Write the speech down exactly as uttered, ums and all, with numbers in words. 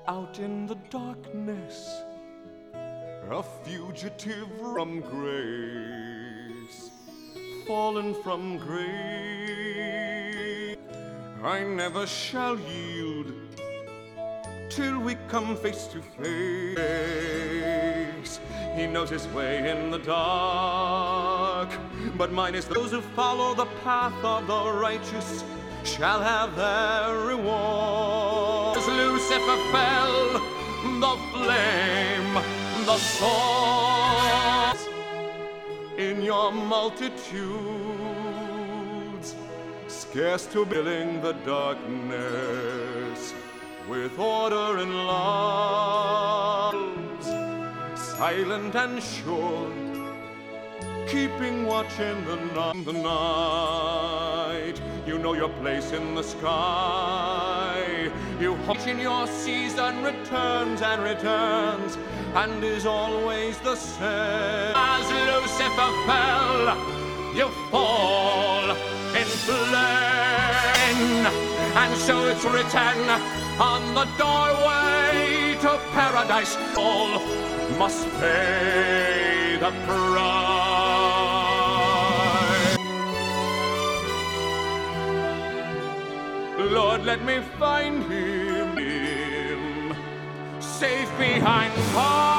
out in the darkness, a fugitive from grace, fallen from grace. I never shall yield till we come face to face. He knows his way in the dark, but mine is those who follow the path of the righteous shall have their reward. As Lucifer fell, the flame, the sword, in your multitudes, scarce to billing the darkness with order and love, silent and sure, keeping watch in the, n- the night. You know your place in the sky. You watch in your season, returns and returns, and is always the same. As Lucifer fell, you fall in flame, and so it's written on the doorway to paradise. All must pay the price. Lord, let me find him, him safe behind bars.